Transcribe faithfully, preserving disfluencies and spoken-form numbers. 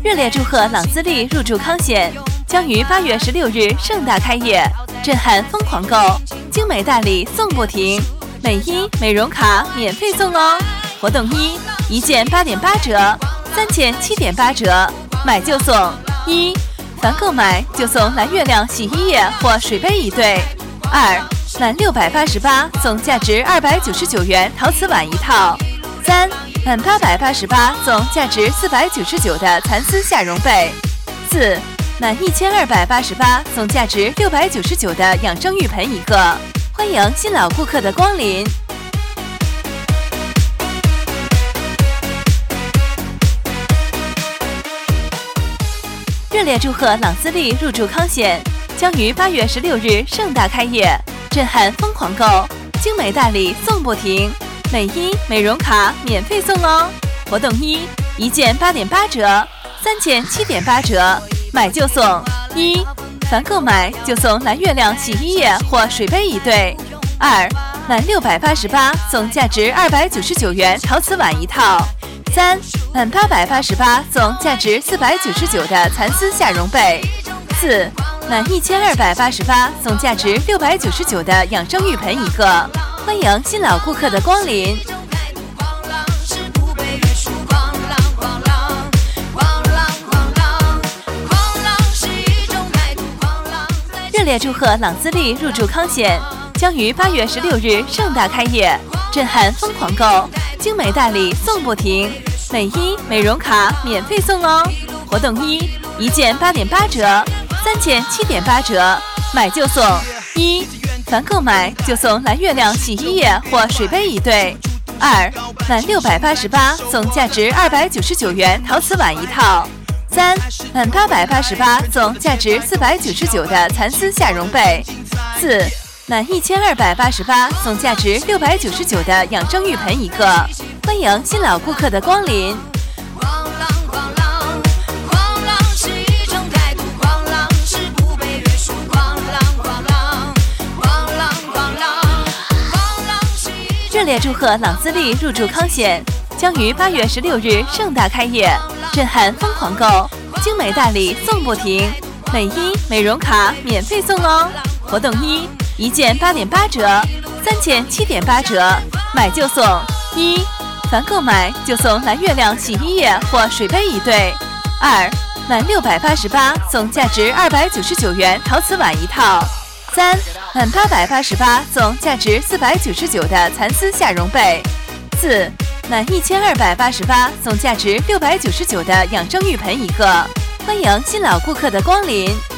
热烈祝贺朗姿丽入驻康显，将于八月十六日盛大开业，震撼疯狂购，精美大礼送不停，美衣美容卡免费送哦！活动一，一件八点八折，三件七点八折，买就送一，凡购买就送蓝月亮洗衣液或水杯一对；二，满六百八十八送价值二百九十九元陶瓷碗一套；三，满八百八十八送价值四百九十九的蚕丝夏绒被；四，满一千二百八十八送价值六百九十九的养生浴盆一个。欢迎新老顾客的光临。热烈祝贺朗姿丽入驻康显，将于八月十六日盛大开业，震撼疯狂购，精美大礼送不停，美衣美容卡免费送哦！活动一，一件八点八折，三件七点八折，买就送一，凡购买就送蓝月亮洗衣液或水杯一对；二，满六百八十八送价值二百九十九元陶瓷碗一套；三，满八百八十八送价值四百九十九的蚕丝夏绒被；四，满一千二百八十八送价值六百九十九的养生浴盆一个。欢迎新老顾客的光临。热烈祝贺朗姿丽入驻康显，将于八月十六日盛大开业，震撼疯狂购，精美大礼送不停，美衣美容卡免费送哦！活动一，一件八点八折，三件七点八折，买就送一，凡购买就送蓝月亮洗衣液或水杯一对；二，满六百八十八送价值二百九十九元陶瓷碗一套；三，满八百八十八送价值四百九十九的蚕丝夏绒被；四，满一千二百八十八送价值六百九十九的养生浴盆一个。欢迎新老顾客的光临。热烈祝贺朗姿丽入驻康显，将于八月十六日盛大开业，震撼疯狂购，精美大礼送不停，美衣美容卡免费送哦！活动一，一件八点八折，三件七点八折，买就送一，凡购买就送蓝月亮洗衣液或水杯一对；二，满六百八十八送价值二百九十九元陶瓷碗一套；三，满八百八十八送价值四百九十九的蚕丝夏绒被；四，满一千二百八十八送价值六百九十九的养生浴盆一个。欢迎新老顾客的光临。热烈祝贺朗姿丽入驻康显，将于八月十六日盛大开业，震撼疯狂购，精美大礼送不停，美衣美容卡免费送哦！活动一，一件八点八折，三件七点八折，买就送一，凡购买就送蓝月亮洗衣液或水杯一对；二，满六百八十八送价值二百九十九元陶瓷碗一套；三，满八百八十八送价值四百九十九的蚕丝夏绒被；四，满一千二百八十八送价值六百九十九的养生浴盆一个。欢迎新老顾客的光临。